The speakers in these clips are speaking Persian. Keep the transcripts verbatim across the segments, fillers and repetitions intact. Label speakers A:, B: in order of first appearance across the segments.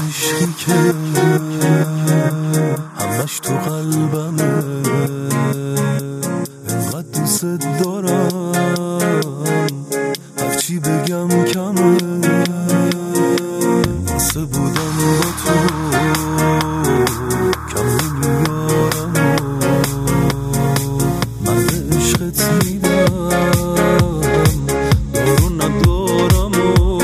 A: عشقی که همش تو قلبمه، انقدر دوست دارم هرچی بگم کمه. واسه بودم با تو کم نمیارم و من به عشقت میدم دارو ندارم و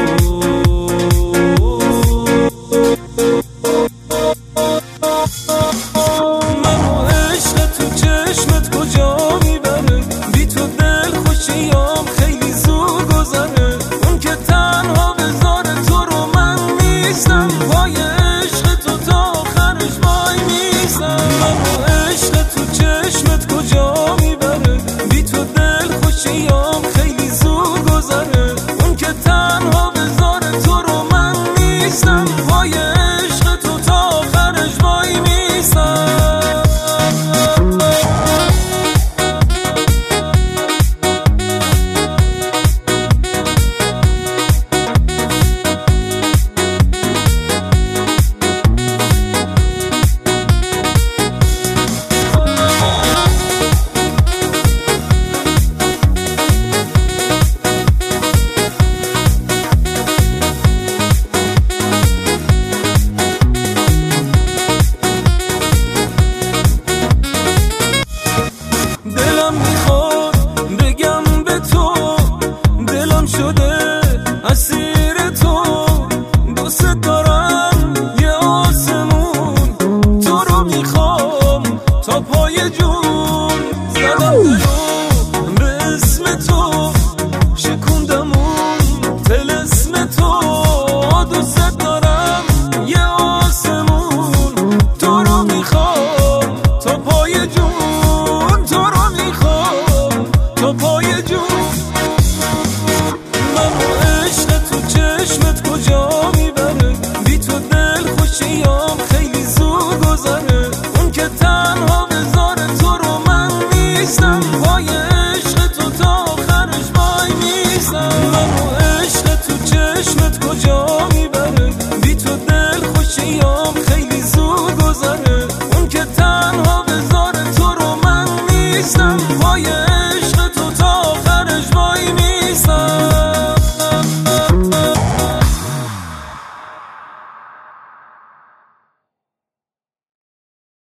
A: منو عشق تو چشمت کجا میبره، بی تو دل خوشیام خیلی زود گذره. اون که تنها بذاره تو رو من نیستم، پای عشق تو تا آخرش وای میستم. منو عشق تو چشمت کجا میبره، بی تو دل خوشیام خیلی زود گذره. اون که تنها بذاره تو رو من نیستم، پای عشق تو تا آخرش وای میستم. دلم میخواد بگم به تو، دلم شده اسیر تو، دوست دارم